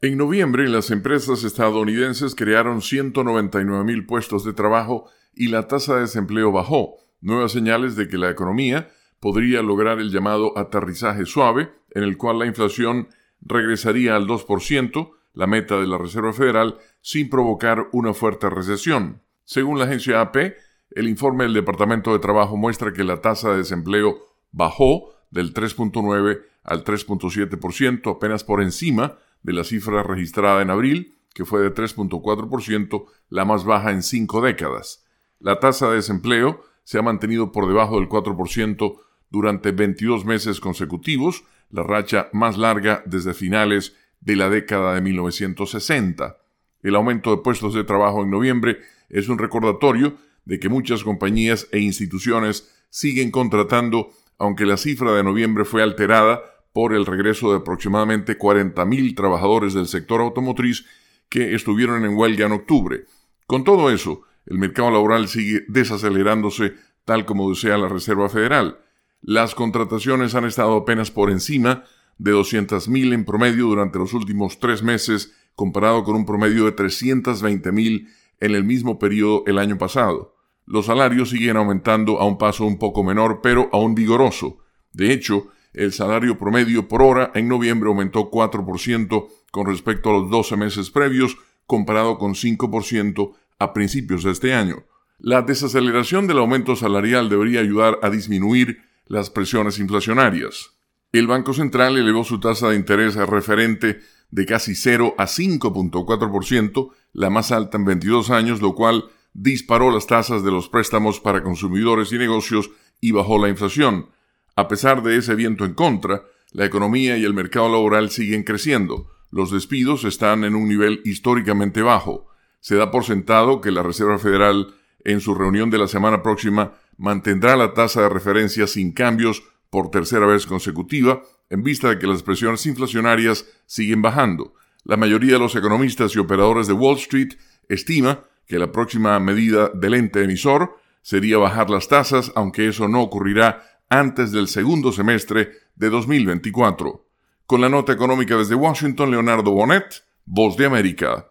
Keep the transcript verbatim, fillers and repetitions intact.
En noviembre, las empresas estadounidenses crearon ciento noventa y nueve mil puestos de trabajo y la tasa de desempleo bajó, nuevas señales de que la economía podría lograr el llamado aterrizaje suave, en el cual la inflación regresaría al dos por ciento, la meta de la Reserva Federal, sin provocar una fuerte recesión. Según la agencia A P, el informe del Departamento de Trabajo muestra que la tasa de desempleo bajó del tres punto nueve al tres punto siete por ciento, apenas por encima de la cifra registrada en abril, que fue de tres punto cuatro por ciento, la más baja en cinco décadas. La tasa de desempleo se ha mantenido por debajo del cuatro por ciento durante veintidós meses consecutivos, la racha más larga desde finales de la década de mil novecientos sesenta. El aumento de puestos de trabajo en noviembre es un recordatorio de que muchas compañías e instituciones siguen contratando, aunque la cifra de noviembre fue alterada por el regreso de aproximadamente cuarenta mil trabajadores del sector automotriz que estuvieron en huelga en octubre. Con todo eso, el mercado laboral sigue desacelerándose tal como desea la Reserva Federal. Las contrataciones han estado apenas por encima de doscientas mil en promedio durante los últimos tres meses, comparado con un promedio de trescientas veinte mil en el mismo periodo el año pasado. Los salarios siguen aumentando a un paso un poco menor, pero aún vigoroso. De hecho, el salario promedio por hora en noviembre aumentó cuatro por ciento con respecto a los doce meses previos, comparado con cinco por ciento a principios de este año. La desaceleración del aumento salarial debería ayudar a disminuir las presiones inflacionarias. El Banco Central elevó su tasa de interés referente de casi cero a cinco punto cuatro por ciento, la más alta en veintidós años, lo cual disparó las tasas de los préstamos para consumidores y negocios y bajó la inflación. A pesar de ese viento en contra, la economía y el mercado laboral siguen creciendo. Los despidos están en un nivel históricamente bajo. Se da por sentado que la Reserva Federal, en su reunión de la semana próxima, mantendrá la tasa de referencia sin cambios por tercera vez consecutiva, en vista de que las presiones inflacionarias siguen bajando. La mayoría de los economistas y operadores de Wall Street estima que la próxima medida del ente emisor sería bajar las tasas, aunque eso no ocurrirá antes del segundo semestre de dos mil veinticuatro. Con la nota económica desde Washington, Leonardo Bonet, Voz de América.